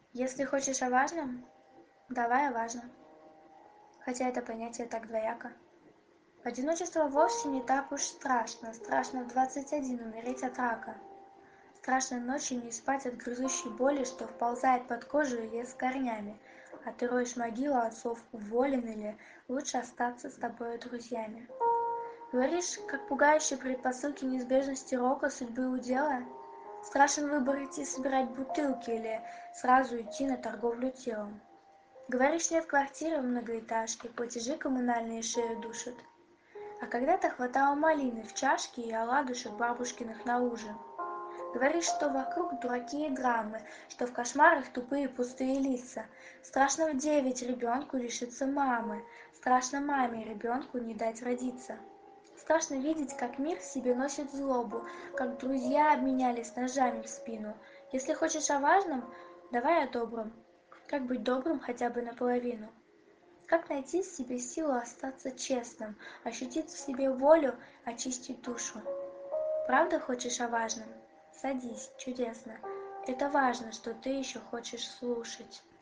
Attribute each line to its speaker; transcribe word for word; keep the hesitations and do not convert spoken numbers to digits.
Speaker 1: Если хочешь о важном, давай о важном. Хотя это понятие так двояко. Одиночество вовсе не так уж страшно. Страшно в двадцать один умереть от рака. Страшно ночью не спать от грызущей боли, что вползает под кожу и лез корнями. А ты роешь могилу отцов, уволен или лучше остаться с тобой друзьями. Говоришь, как пугающие предпосылки неизбежности рока судьбы удела? Страшен выбор идти собирать бутылки или сразу идти на торговлю телом. Говоришь, нет квартиры в многоэтажке, платежи коммунальные шею душат. А когда-то хватало малины в чашке и оладушек бабушкиных на ужин. Говоришь, что вокруг дураки и драмы, что в кошмарах тупые пустые лица. Страшно в девять ребенку лишиться мамы, страшно маме ребенку не дать родиться. Страшно видеть, как мир в себе носит злобу, как друзья обменялись ножами в спину. Если хочешь о важном, давай о добром. Как быть добрым хотя бы наполовину? Как найти в себе силу остаться честным, ощутить в себе волю, очистить душу? Правда хочешь о важном? Садись, чудесно. Это важно, что ты еще хочешь слушать.